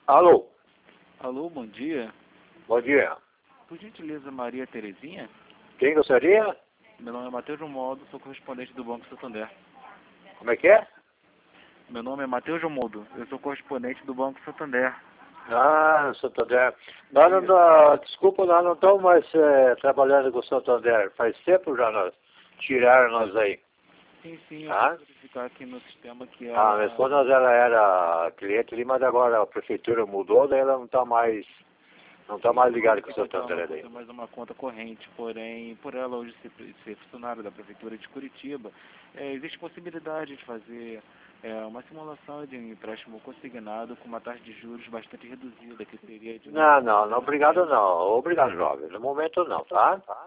Alô, Alô, bom dia. bom dia. Por gentileza, Maria Terezinha? Quem gostaria? Meu nome é Matheus Jomodo, sou correspondente do Banco Santander. Como é que é? Meu nome é Matheus Jomodo, eu sou correspondente do Banco Santander. Ah, Santander. Nós não, desculpa, nós não estamos mais trabalhando com o Santander. Faz tempo já nós tiraram nós aí. Sim, eu Ah? posso verificar aqui no sistema que Ah, minha ela esposa ela era cliente ali, mas agora a prefeitura mudou, daí ela não está mais ligada com o Santander tem aí. mais uma conta corrente, porém, por ela hoje ser funcionária da Prefeitura de Curitiba, existe possibilidade de fazer uma simulação de um empréstimo consignado com uma taxa de juros bastante reduzida, que seria de Não, obrigado não. Obrigado, jovem. No momento não, tá?